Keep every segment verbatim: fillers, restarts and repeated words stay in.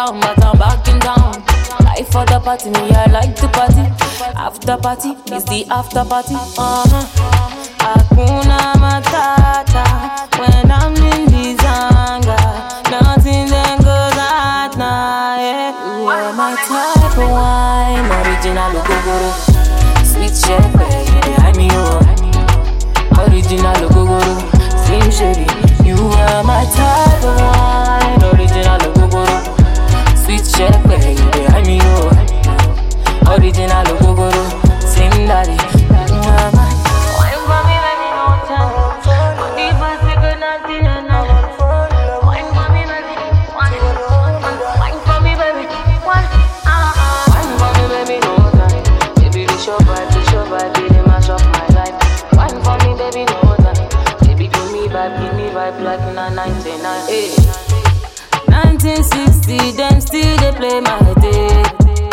down, but I'm back in town. Life for the party, me I like to party. After party is the after party. Uh-huh. Hakuna Matata when I'm in the zanga. Nothing then goes at night. Yeah. You are my type of wine, original Ogogoro. Sweet shepherd, you behind me, oh. Original Ogogoro, Slim Shady. You are my type of wine, original Ogogoro. Sweet shepherd, you behind me, oh. Original Ogogoro, Slim Daddy. You are my wine for me, baby, no time. But if I say good nothing and I wine for me, baby, wine, wine for me, baby, wine, uh-uh. Wine for me, baby, no time. Baby, this your vibe, this your vibe, they mash up my life. Wine for me, baby, no time. Baby, give me vibe, give me vibe like na ninety-nine. Hey. nineteen sixty, them still they play my day.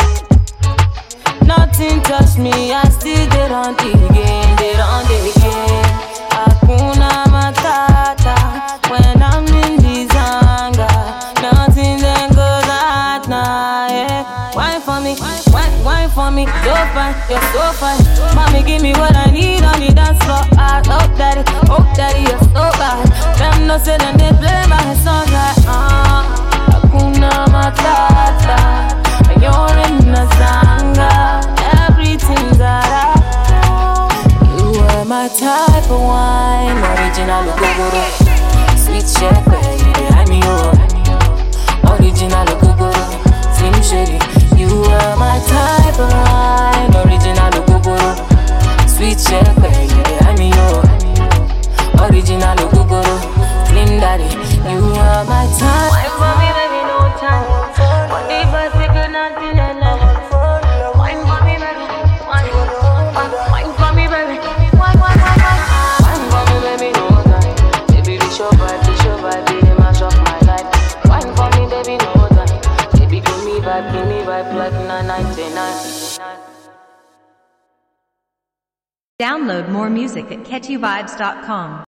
Nothing touch me, I still get on the game, they on the game. Hakuna Matata when I'm in the zanga. Nothing then goes at night. Yeah. Wine for me, wine, wine for me, so fine, you're so fine. Mommy, give me what I need on the dance floor. I hope daddy, hope daddy, you're so bad. Them no say them they play my song like ah. Hakuna Matata, and you're in the zanga. Everything's alright. You are my type of wine, original Ogogoro. Sweet shepherd, you behind me, oh. Original Ogogoro, Slim Shady. You are my type of wine, original Ogogoro. Sweet shepherd, you behind me, oh. Original Ogogoro, Slim Daddy. You are my type. Wine for me, baby, no time. What if I say good nothing and wine for me, baby, wine, wine for me, baby, wine, wine, wine, wine. Wine for me, baby, no time. Baby, this your vibe, this your vibe, they mash up my life. Wine for me, baby, no time. Baby, give me vibe, give me vibe like na ninety-nine. Download more music at catchy vibes dot com.